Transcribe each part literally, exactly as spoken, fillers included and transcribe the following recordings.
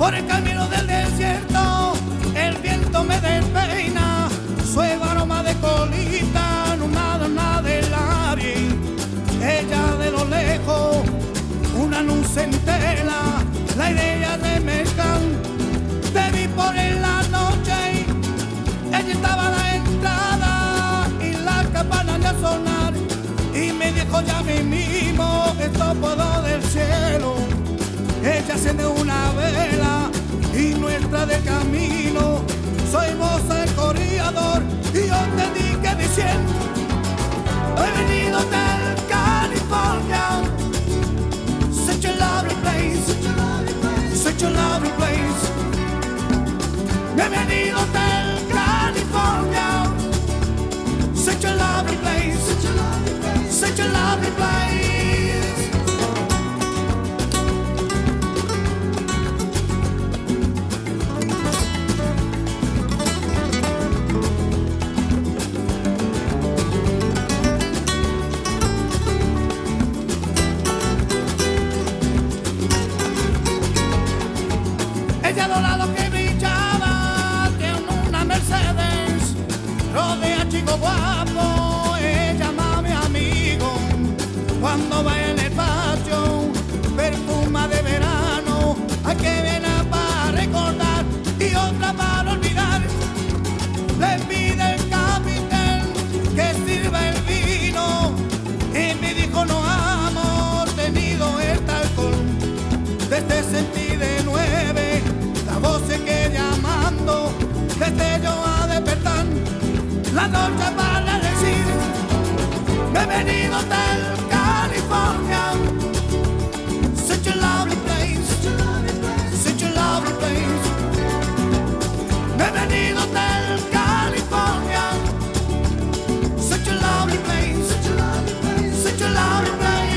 Por el camino del desierto el viento me despeina, suave aroma de colita, no nada, nada de nadie. Ella de lo lejos, una luz entera, la idea de mezclar. Te vi por en la noche, ella estaba a la entrada y la campana de sonar. Y me dijo ya mismo, esto puedo del cielo. Ella enciende una vela y nuestra de camino. Soy moza el corredor y yo te dije diciendo, he venido del California. Such a lovely place, such a lovely place. He venido del California. Such a lovely place, such a lovely place. Ella dorado que brillaba, tiene una Mercedes, rodea chico guapo, ella ama a mi amigo. Cuando va en el patio, perfuma de verano, hay que viene para recordar y otra para olvidar. Le pide el capitán que sirva el vino y me dijo no amo tenido este alcohol. Desde sentí de nueve la voz se queda llamando, desde yo a despertar la noche para decir, bienvenido del California. Such a lovely place, such a lovely place. Bienvenido del California. Such a lovely place, such a lovely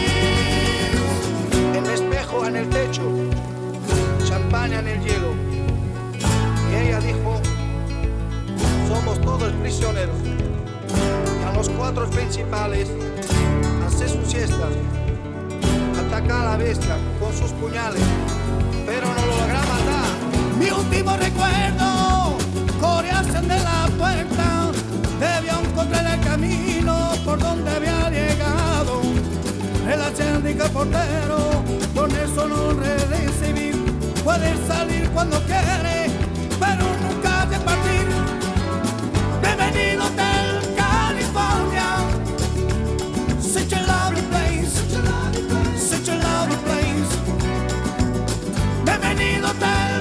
place. El espejo en el techo, champaña en el hielo. Y ella dijo, somos todos prisioneros. Y a los cuatro principales hace su siesta, ataca a la bestia con sus puñales, pero no lo logra matar. Mi último recuerdo, corearse de la puerta, debió encontrar el camino por donde había llegado. El acéndico portero, con eso no recibir, puede salir cuando quiere, pero nunca de partir. Bienvenido del California. Such a lovely place, such a lovely place. Bienvenido del